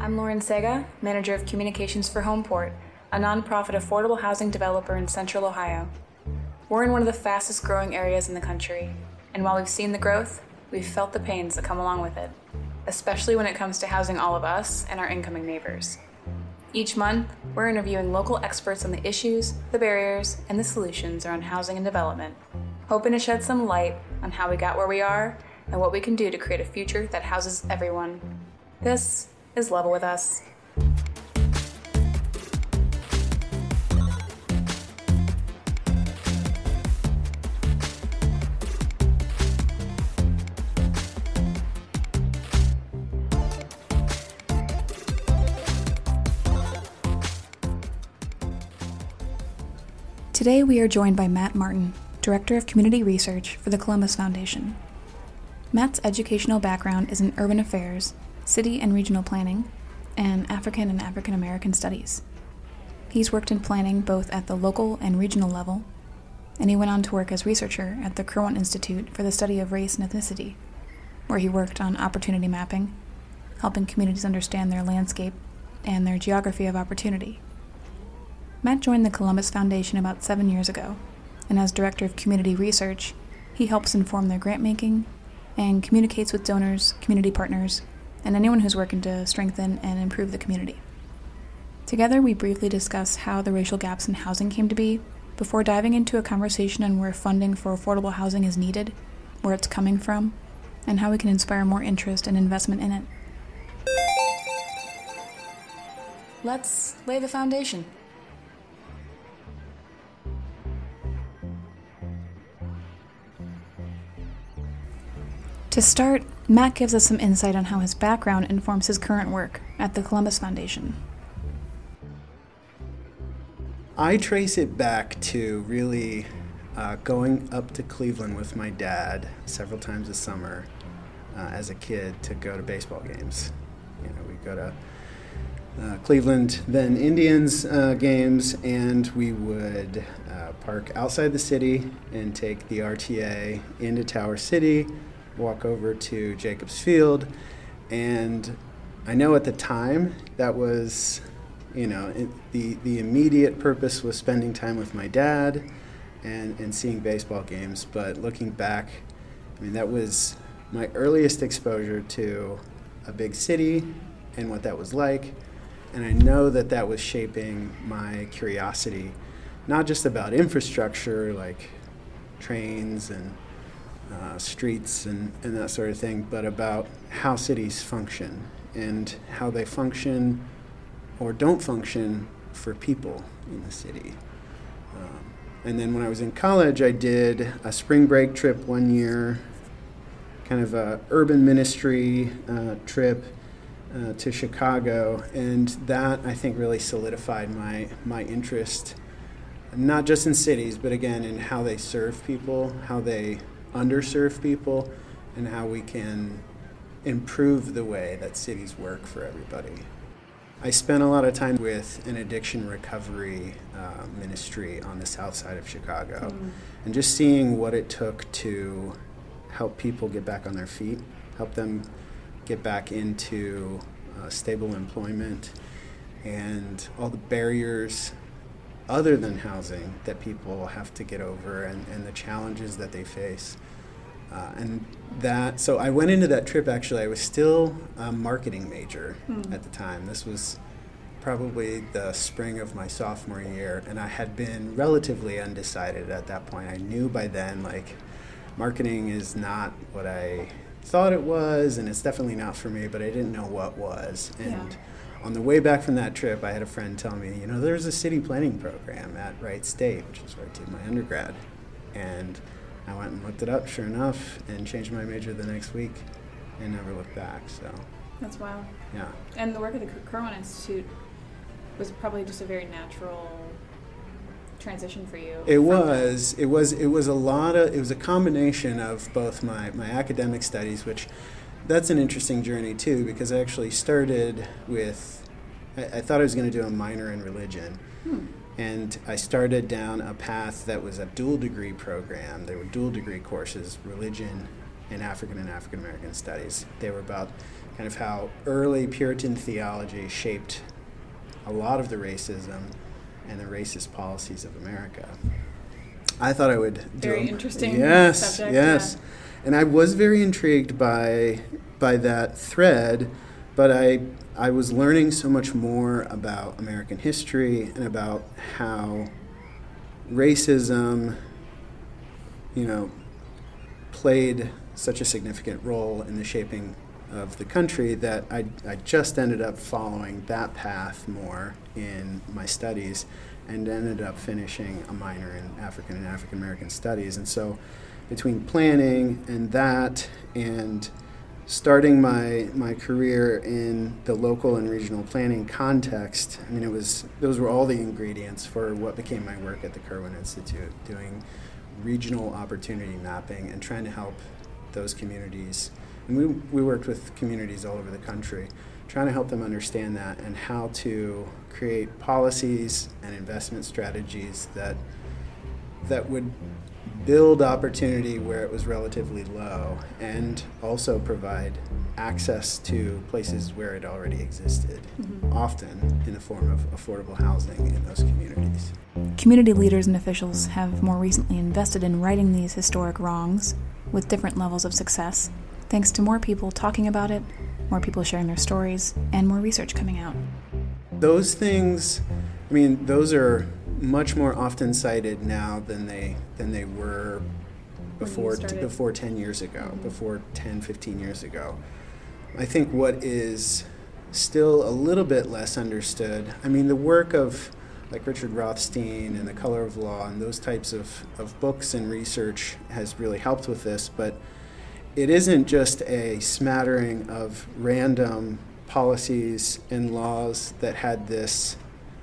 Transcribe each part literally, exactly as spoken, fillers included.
I'm Lauren Sega, Manager of Communications for Homeport, a nonprofit affordable housing developer in Central Ohio. We're in one of the fastest growing areas in the country, and while we've seen the growth, we've felt the pains that come along with it, especially when it comes to housing all of us and our incoming neighbors. Each month, we're interviewing local experts on the issues, the barriers, and the solutions around housing and development, hoping to shed some light on how we got where we are and what we can do to create a future that houses everyone. This is Level With Us. Today we are joined by Matt Martin, Director of Community Research for the Columbus Foundation. Matt's educational background is in urban affairs, city and regional planning, and African and African American studies. He's worked in planning both at the local and regional level, and he went on to work as researcher at the Kirwan Institute for the Study of Race and Ethnicity, where he worked on opportunity mapping, helping communities understand their landscape and their geography of opportunity. Matt joined the Columbus Foundation about seven years ago, and as Director of Community Research, he helps inform their grant making and communicates with donors, community partners, and anyone who's working to strengthen and improve the community. Together, we briefly discuss how the racial gaps in housing came to be, before diving into a conversation on where funding for affordable housing is needed, where it's coming from, and how we can inspire more interest and investment in it. Let's lay the foundation. To start, Matt gives us some insight on how his background informs his current work at the Columbus Foundation. I trace it back to really uh, going up to Cleveland with my dad several times a summer uh, as a kid to go to baseball games. You know, we go to uh, Cleveland then Indians uh, games, and we would uh, park outside the city and take the R T A into Tower City, walk over to Jacobs Field, and I know at the time that was, you know, it, the the immediate purpose was spending time with my dad and, and seeing baseball games, but looking back, I mean, that was my earliest exposure to a big city and what that was like, and I know that that was shaping my curiosity, not just about infrastructure like trains and Uh, streets and, and that sort of thing, but about how cities function and how they function or don't function for people in the city. Um, and then when I was in college, I did a spring break trip one year, kind of a urban ministry uh, trip uh, to Chicago, and that I think really solidified my my interest, not just in cities, but again in how they serve people, how they underserved people, and how we can improve the way that cities work for everybody. I spent a lot of time with an addiction recovery uh, ministry on the south side of Chicago, mm. and just seeing what it took to help people get back on their feet, help them get back into uh, stable employment, and all the barriers other than housing that people have to get over, and, and the challenges that they face. Uh, and that, so I went into that trip, actually, I was still a marketing major mm. at the time. This was probably the spring of my sophomore year, and I had been relatively undecided at that point. I knew by then, like, marketing is not what I thought it was, and it's definitely not for me, but I didn't know what was. And yeah. On the way back from that trip, I had a friend tell me, you know, there's a city planning program at Wright State, which is where I did my undergrad. And I went and looked it up, sure enough, and changed my major the next week and never looked back, so. That's wild. Yeah. And the work at the Kirwan Institute was probably just a very natural transition for you. It was. It was It was a lot of, it was a combination of both my, my academic studies, which that's an interesting journey too, because I actually started with, I, I thought I was going to do a minor in religion. Hmm. And I started down a path that was a dual degree program. There were dual degree courses, religion and African and African American studies. They were about kind of how early Puritan theology shaped a lot of the racism and the racist policies of America. I thought I would do very a, interesting yes, subject. Yes, yeah. And I was very intrigued by by that thread, but I I was learning so much more about American history and about how racism, you know, played such a significant role in the shaping of the country that I, I just ended up following that path more in my studies and ended up finishing a minor in African and African American studies. And so between planning and that and starting my my career in the local and regional planning context, I mean, it was those were all the ingredients for what became my work at the Kirwan Institute, doing regional opportunity mapping and trying to help those communities. And we we worked with communities all over the country, trying to help them understand that and how to create policies and investment strategies that that would build opportunity where it was relatively low and also provide access to places where it already existed, mm-hmm. often in the form of affordable housing in those communities. Community leaders and officials have more recently invested in righting these historic wrongs with different levels of success, thanks to more people talking about it, more people sharing their stories, and more research coming out. Those things, I mean, those are much more often cited now than they than they were before t- before ten years ago, mm-hmm. before ten, fifteen years ago. I think what is still a little bit less understood, I mean, the work of like Richard Rothstein and The Color of Law and those types of, of books and research has really helped with this, but it isn't just a smattering of random policies and laws that had this,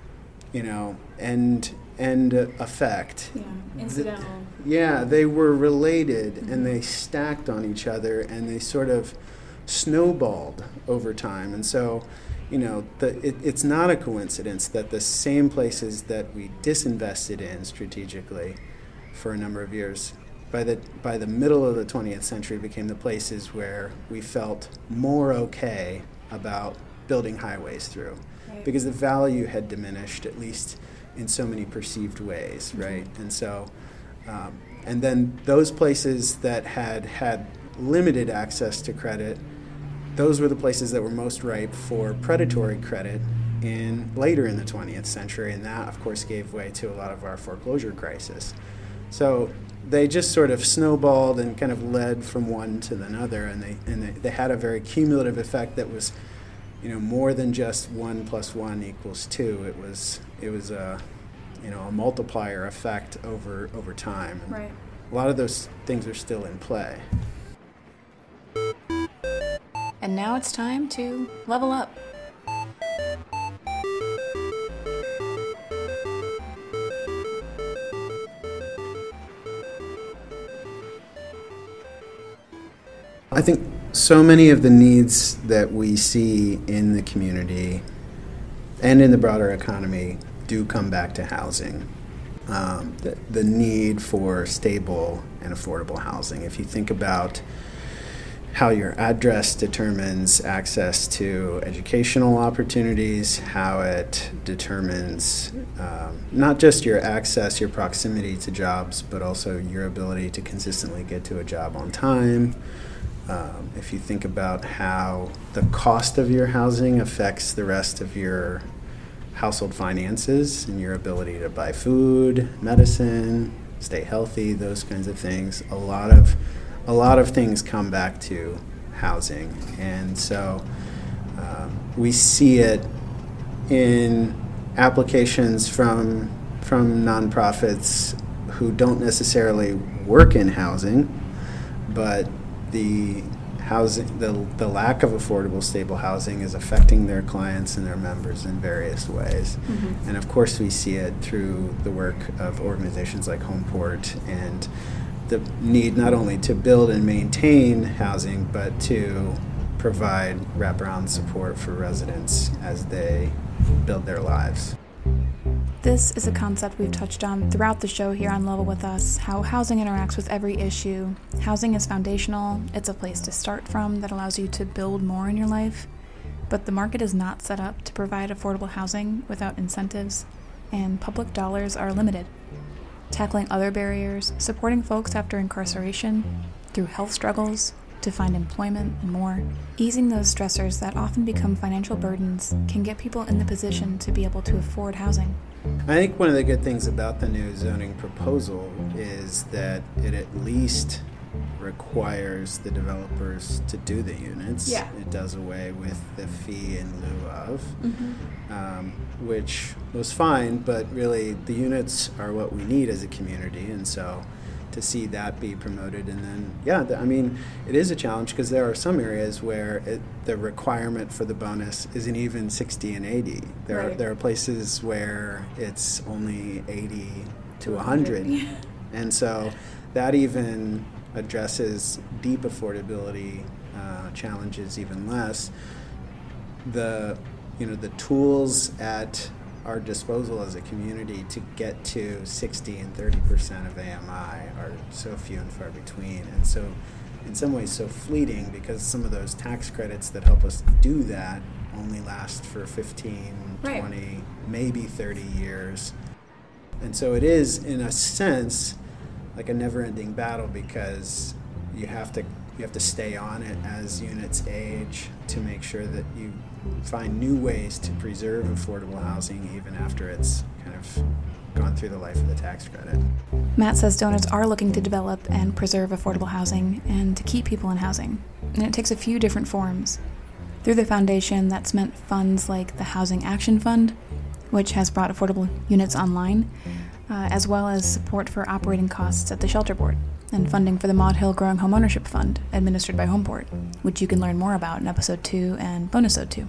you know, end end effect. Yeah, incidental. The, yeah, they were related, mm-hmm. and they stacked on each other, and they sort of snowballed over time. And so, you know, the, it, it's not a coincidence that the same places that we disinvested in strategically for a number of years, by the by the middle of the twentieth century, became the places where we felt more okay about building highways through, right. Because the value had diminished, at least in so many perceived ways, right? Mm-hmm. And so, um, and then those places that had had limited access to credit, those were the places that were most ripe for predatory credit in later in the twentieth century, and that, of course, gave way to a lot of our foreclosure crisis. So they just sort of snowballed and kind of led from one to another, and they and they, they had a very cumulative effect that was, you know, more than just one plus one equals two. It was it was a, you know, a multiplier effect over over time. And right. A lot of those things are still in play. And now it's time to level up. I think so many of the needs that we see in the community and in the broader economy do come back to housing. Um, the, the need for stable and affordable housing. If you think about how your address determines access to educational opportunities, how it determines um, not just your access, your proximity to jobs, but also your ability to consistently get to a job on time. Um, if you think about how the cost of your housing affects the rest of your household finances and your ability to buy food, medicine, stay healthy, those kinds of things, a lot of a lot of things come back to housing. And so um, we see it in applications from from nonprofits who don't necessarily work in housing, but the housing, the the lack of affordable, stable housing is affecting their clients and their members in various ways. Mm-hmm. And of course, we see it through the work of organizations like Homeport and the need not only to build and maintain housing, but to provide wraparound support for residents as they build their lives. This is a concept we've touched on throughout the show here on Level With Us, how housing interacts with every issue. Housing is foundational. It's a place to start from that allows you to build more in your life. But the market is not set up to provide affordable housing without incentives, and public dollars are limited. Tackling other barriers, supporting folks after incarceration, through health struggles, to find employment and more. Easing those stressors that often become financial burdens can get people in the position to be able to afford housing. I think one of the good things about the new zoning proposal is that it at least requires the developers to do the units. Yeah. It does away with the fee in lieu of, mm-hmm. um, which was fine, but really the units are what we need as a community, and so to see that be promoted. And then, yeah, the, I mean, it is a challenge because there are some areas where it, the requirement for the bonus isn't even sixty and eighty. There, right. are, there are places where it's only eighty to one hundred. And so that even addresses deep affordability uh, challenges even less. The, you know, the tools at our disposal as a community to get to sixty and thirty percent of A M I are so few and far between, and so in some ways so fleeting, because some of those tax credits that help us do that only last for fifteen, right. twenty, maybe thirty years. And so it is, in a sense, like a never-ending battle, because you have to you have to stay on it as units age to make sure that you find new ways to preserve affordable housing even after it's kind of gone through the life of the tax credit. Matt says donors are looking to develop and preserve affordable housing and to keep people in housing, and it takes a few different forms. Through the foundation, that's meant funds like the Housing Action Fund, which has brought affordable units online, uh, as well as support for operating costs at the Shelter Board, and funding for the Maud Hill Growing Homeownership Fund, administered by Homeport, which you can learn more about in episode two and bonusode two.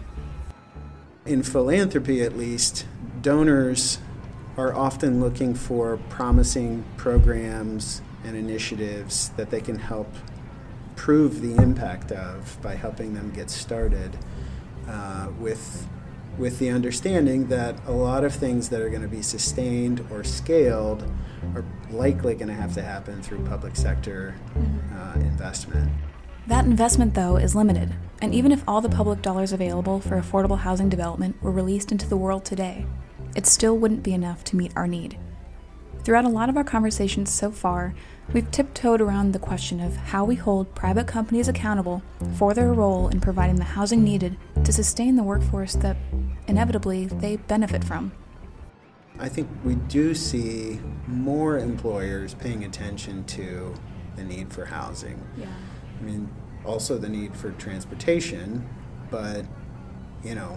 In philanthropy, at least, donors are often looking for promising programs and initiatives that they can help prove the impact of by helping them get started, uh, with with the understanding that a lot of things that are going to be sustained or scaled are likely going to have to happen through public sector uh, investment. That investment, though, is limited, and even if all the public dollars available for affordable housing development were released into the world today, it still wouldn't be enough to meet our need. Throughout a lot of our conversations so far, we've tiptoed around the question of how we hold private companies accountable for their role in providing the housing needed to sustain the workforce that, inevitably, they benefit from. I think we do see more employers paying attention to the need for housing. Yeah. I mean, also the need for transportation, but, you know,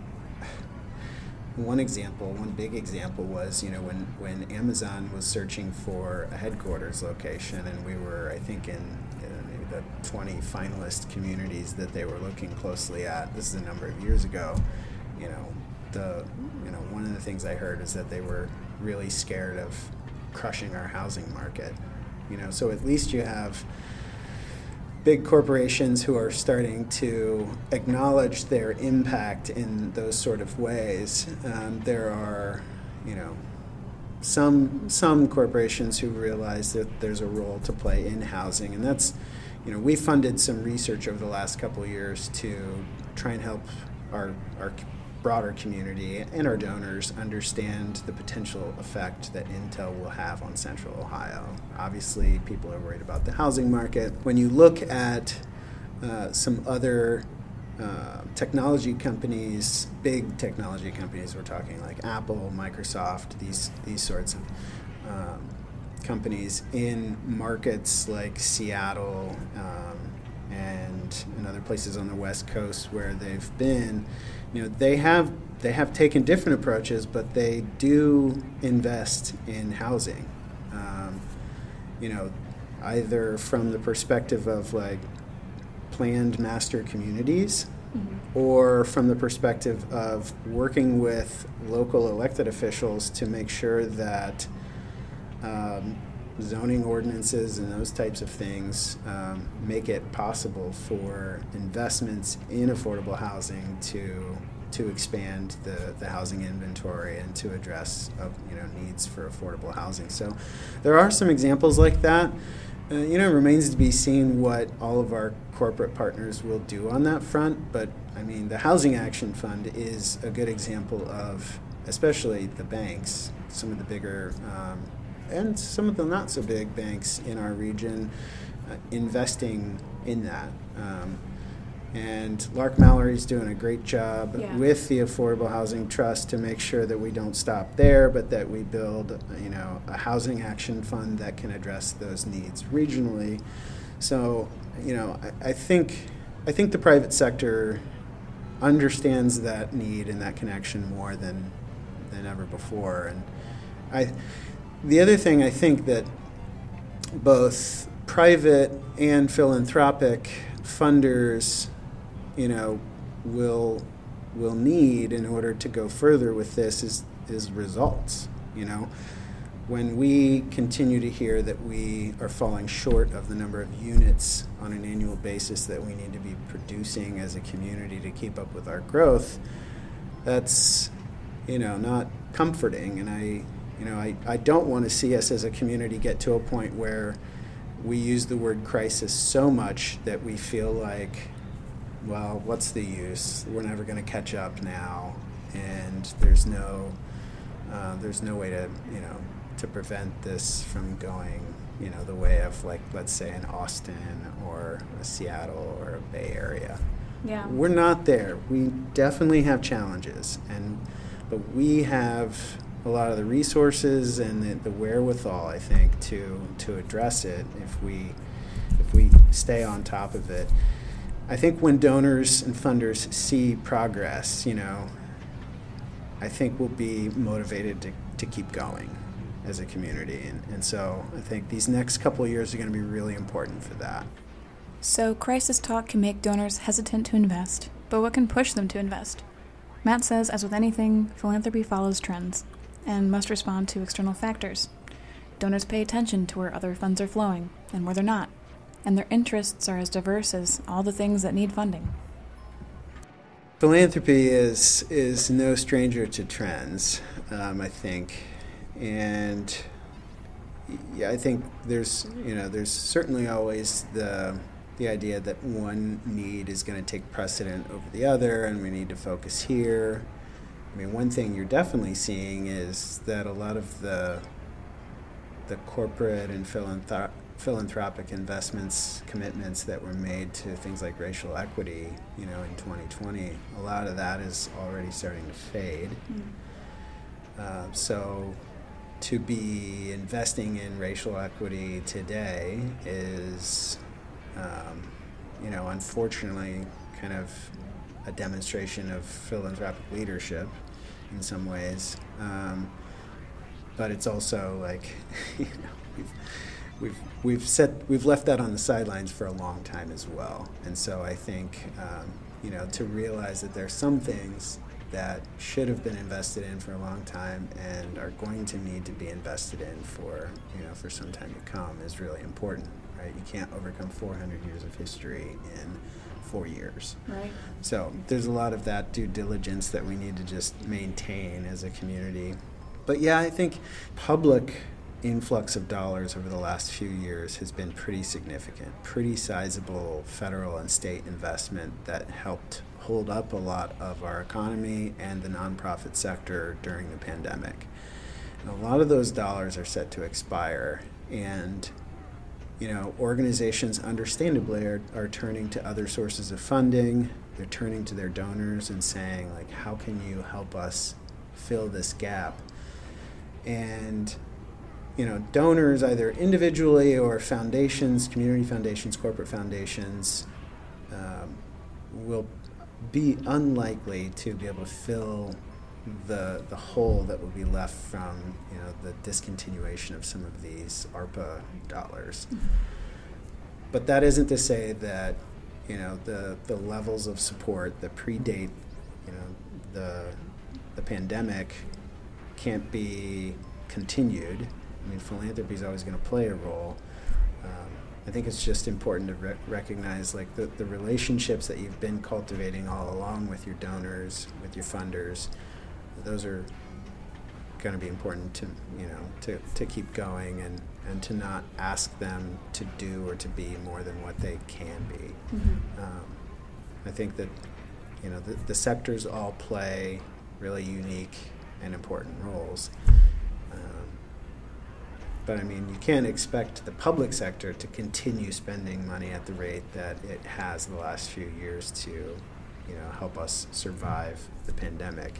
one example, one big example was, you know, when, when Amazon was searching for a headquarters location, and we were, I think, in you know, maybe the twenty finalist communities that they were looking closely at. This is a number of years ago. You know, the you know one of the things I heard is that they were really scared of crushing our housing market. You know, so at least you have big corporations who are starting to acknowledge their impact in those sort of ways. Um, there are, you know, some some corporations who realize that there's a role to play in housing, and that's, you know, we funded some research over the last couple of years to try and help our our broader community and our donors understand the potential effect that Intel will have on Central Ohio. Obviously, people are worried about the housing market. When you look at uh, some other uh, technology companies, big technology companies, we're talking like Apple, Microsoft, these these sorts of um, companies in markets like Seattle um, and in other places on the West Coast where they've been, you know, they have they have taken different approaches, but they do invest in housing. Um, you know, either from the perspective of like planned master communities, mm-hmm. or from the perspective of working with local elected officials to make sure that um, zoning ordinances and those types of things um, make it possible for investments in affordable housing to to expand the, the housing inventory and to address uh, you know needs for affordable housing. So there are some examples like that. Uh, you know, it remains to be seen what all of our corporate partners will do on that front. But I mean, the Housing Action Fund is a good example of, especially the banks, some of the bigger um, and some of the not so big banks in our region uh, investing in that. Um, And Lark Mallory's doing a great job yeah. with the Affordable Housing Trust to make sure that we don't stop there, but that we build, you know, a housing action fund that can address those needs regionally. So, you know, I, I think I think the private sector understands that need and that connection more than than ever before. And I, the other thing I think that both private and philanthropic funders, you know, will will need in order to go further with this is is results. You know, when we continue to hear that we are falling short of the number of units on an annual basis that we need to be producing as a community to keep up with our growth, that's, you know, not comforting. And I, you know, I, I don't want to see us as a community get to a point where we use the word crisis so much that we feel like, well, what's the use? We're never going to catch up now, and there's no, uh, there's no way to, you know, to prevent this from going, you know, the way of, like, let's say in Austin or Seattle or a Bay Area. Yeah. We're not there. We definitely have challenges, and but we have a lot of the resources and the, the wherewithal, I think, to to address it if we if we stay on top of it. I think when donors and funders see progress, you know, I think we'll be motivated to, to keep going as a community. And, and so I think these next couple of years are going to be really important for that. So crisis talk can make donors hesitant to invest, but what can push them to invest? Matt says, as with anything, philanthropy follows trends and must respond to external factors. Donors pay attention to where other funds are flowing and where they're not, and their interests are as diverse as all the things that need funding. Philanthropy is is no stranger to trends, um, I think, and yeah, I think there's you know there's certainly always the the idea that one need is going to take precedent over the other, and we need to focus here. I mean, one thing you're definitely seeing is that a lot of the the corporate and philanthrop- philanthropic investments, commitments that were made to things like racial equity, you know, in twenty twenty, a lot of that is already starting to fade. Mm. Uh, so to be investing in racial equity today is, um, you know, unfortunately kind of a demonstration of philanthropic leadership in some ways. Um, but it's also like, you know, we've, we've, we've set, we've left that on the sidelines for a long time as well. And so I think, um, you know, to realize that there are some things that should have been invested in for a long time and are going to need to be invested in for, you know, for some time to come is really important, right? You can't overcome four hundred years of history in four years. Right. So there's a lot of that due diligence that we need to just maintain as a community. But yeah, I think public influx of dollars over the last few years has been pretty significant, pretty sizable federal and state investment that helped hold up a lot of our economy and the nonprofit sector during the pandemic. And a lot of those dollars are set to expire, and you know, organizations understandably are, are turning to other sources of funding. They're turning to their donors and saying, like, how can you help us fill this gap? And you know, donors, either individually or foundations, community foundations, corporate foundations, um, will be unlikely to be able to fill the the hole that will be left from, you know, the discontinuation of some of these ARPA dollars. Mm-hmm. But that isn't to say that, you know, the the levels of support that predate, you know, the the pandemic can't be continued. I mean, philanthropy is always going to play a role, um, I think it's just important to re- recognize like the, the relationships that you've been cultivating all along with your donors, with your funders. Those are going to be important to, you know, to, to keep going and, and to not ask them to do or to be more than what they can be. Mm-hmm. Um, I think that, you know, the, the sectors all play really unique and important roles. Um, but I mean, you can't expect the public sector to continue spending money at the rate that it has the last few years to, you know, help us survive the pandemic.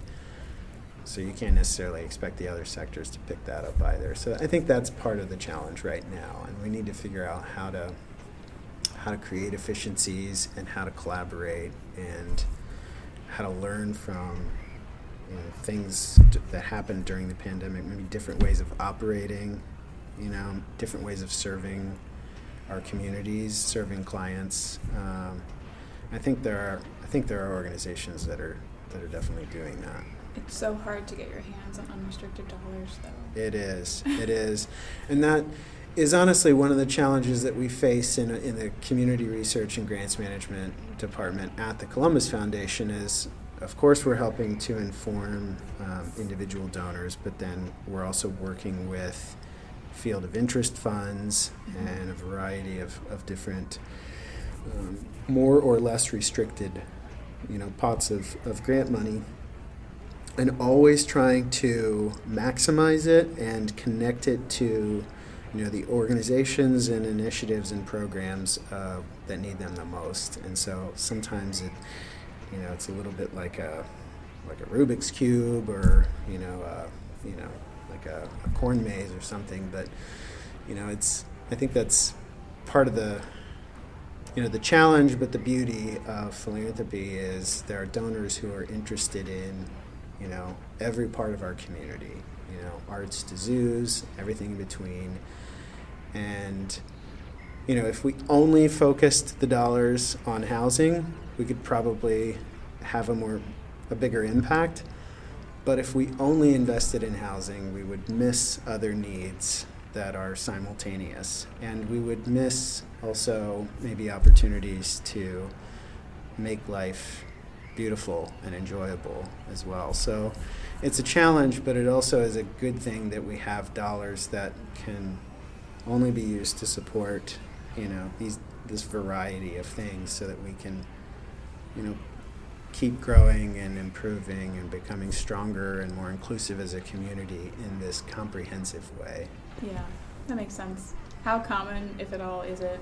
So you can't necessarily expect the other sectors to pick that up either. So I think that's part of the challenge right now, and we need to figure out how to how to create efficiencies and how to collaborate and how to learn from, you know, things that happened during the pandemic, maybe different ways of operating, you know, different ways of serving our communities, serving clients. Um, I think there are I think there are organizations that are that are definitely doing that. It's so hard to get your hands on unrestricted dollars, though. It is. It is. And that is honestly one of the challenges that we face in, in the Community Research and Grants Management Department at the Columbus Foundation is, of course, we're helping to inform um, individual donors, but then we're also working with field of interest funds mm-hmm. and a variety of, of different um, more or less restricted, you know, pots of, of grant money. And always trying to maximize it and connect it to, you know, the organizations and initiatives and programs uh, that need them the most. And so sometimes it, you know, it's a little bit like a like a Rubik's Cube or, you know, uh, you know, like a, a corn maze or something. But, you know, it's I think that's part of the, you know, the challenge. But the beauty of philanthropy is there are donors who are interested in, you know, every part of our community, you know, arts to zoos, everything in between. And, you know, if we only focused the dollars on housing, we could probably have a more, a bigger impact. But if we only invested in housing, we would miss other needs that are simultaneous. And we would miss also maybe opportunities to make life beautiful and enjoyable as well. So it's a challenge, but it also is a good thing that we have dollars that can only be used to support, you know, these this variety of things so that we can, you know, keep growing and improving and becoming stronger and more inclusive as a community in this comprehensive way. Yeah, that makes sense. How common, if at all, is it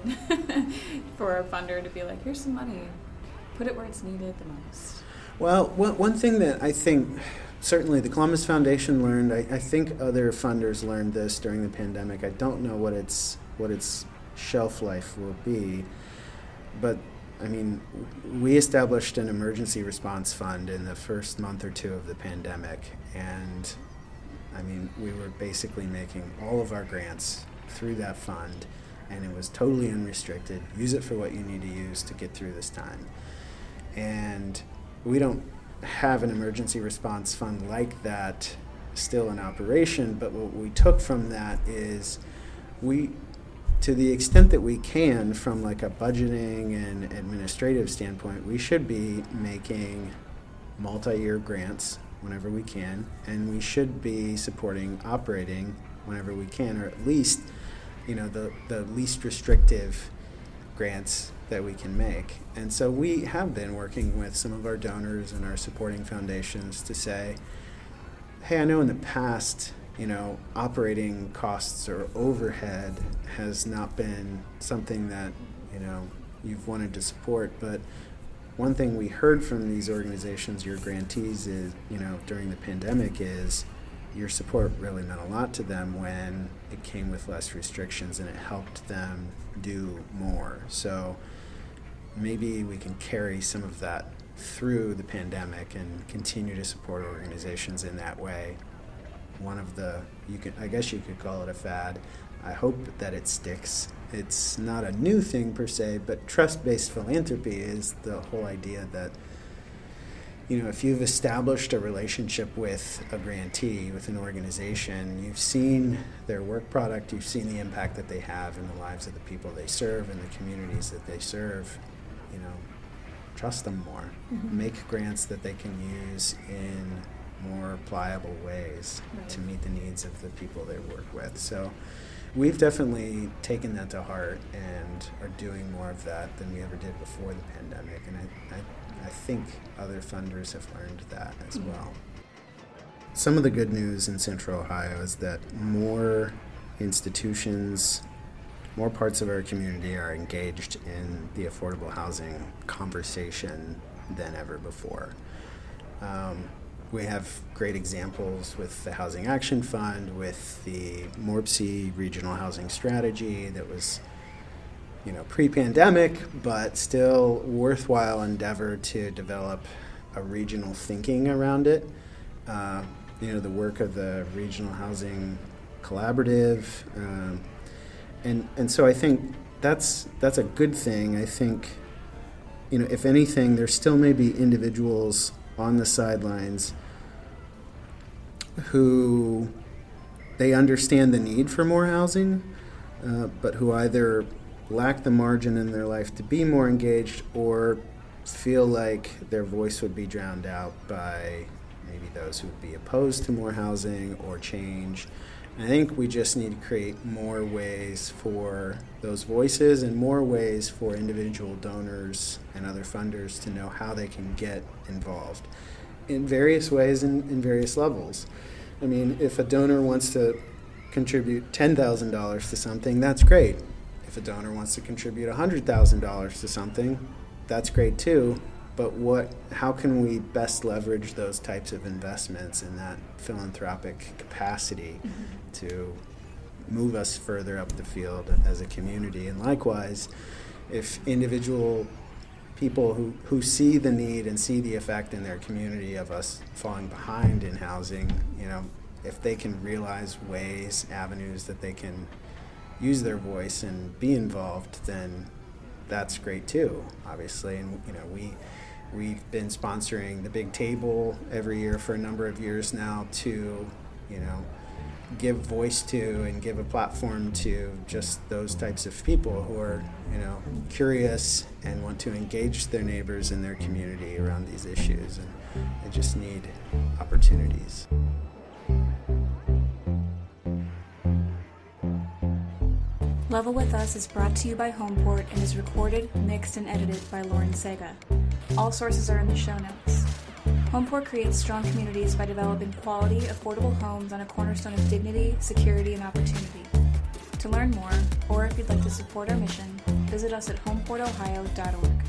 for a funder to be like, here's some money, put it where it's needed the most? Well, one thing that I think certainly the Columbus Foundation learned, I, I think other funders learned this during the pandemic. I don't know what its what its shelf life will be, but I mean, we established an emergency response fund in the first month or two of the pandemic, and I mean, we were basically making all of our grants through that fund, and it was totally unrestricted. Use it for what you need to use to get through this time. And we don't have an emergency response fund like that still in operation, but what we took from that is we, to the extent that we can from like a budgeting and administrative standpoint, we should be making multi-year grants whenever we can, and we should be supporting operating whenever we can, or at least, you know, the, the least restrictive grants that we can make. And so we have been working with some of our donors and our supporting foundations to say, hey, I know in the past, you know, operating costs or overhead has not been something that, you know, you've wanted to support, but one thing we heard from these organizations, your grantees, is, you know, during the pandemic is your support really meant a lot to them when it came with less restrictions and it helped them do more. So maybe we can carry some of that through the pandemic and continue to support organizations in that way. One of the, you can, I guess you could call it a fad. I hope that it sticks. It's not a new thing per se, but trust-based philanthropy is the whole idea that, you know, if you've established a relationship with a grantee, with an organization, you've seen their work product, you've seen the impact that they have in the lives of the people they serve and the communities that they serve, you know, trust them more. Mm-hmm. Make grants that they can use in more pliable ways right. to meet the needs of the people they work with. So we've definitely taken that to heart and are doing more of that than we ever did before the pandemic. And I, I I think other funders have learned that as mm-hmm. well. Some of the good news in Central Ohio is that more institutions, more parts of our community are engaged in the affordable housing conversation than ever before. Um, we have great examples with the Housing Action Fund, with the M O R B C Regional Housing Strategy that was you know, pre-pandemic, but still worthwhile endeavor to develop a regional thinking around it. Uh, you know, the work of the Regional Housing Collaborative. Um, and and so I think that's that's a good thing. I think, you know, if anything, there still may be individuals on the sidelines who they understand the need for more housing, uh, but who either lack the margin in their life to be more engaged or feel like their voice would be drowned out by maybe those who would be opposed to more housing or change. And I think we just need to create more ways for those voices and more ways for individual donors and other funders to know how they can get involved in various ways and in various levels. I mean, if a donor wants to contribute ten thousand dollars to something, that's great. If a donor wants to contribute one hundred thousand dollars to something, that's great too. But what? How can we best leverage those types of investments in that philanthropic capacity mm-hmm. to move us further up the field as a community? And likewise, if individual people who, who see the need and see the effect in their community of us falling behind in housing, you know, if they can realize ways, avenues that they can use their voice and be involved, then that's great too, obviously. And you know, we we've been sponsoring the Big Table every year for a number of years now to, you know, give voice to and give a platform to just those types of people who are, you know, curious and want to engage their neighbors in their community around these issues, and they just need opportunities. Level With Us is brought to you by Homeport and is recorded, mixed, and edited by Lauren Sega. All sources are in the show notes. Homeport creates strong communities by developing quality, affordable homes on a cornerstone of dignity, security, and opportunity. To learn more, or if you'd like to support our mission, visit us at homeport ohio dot org.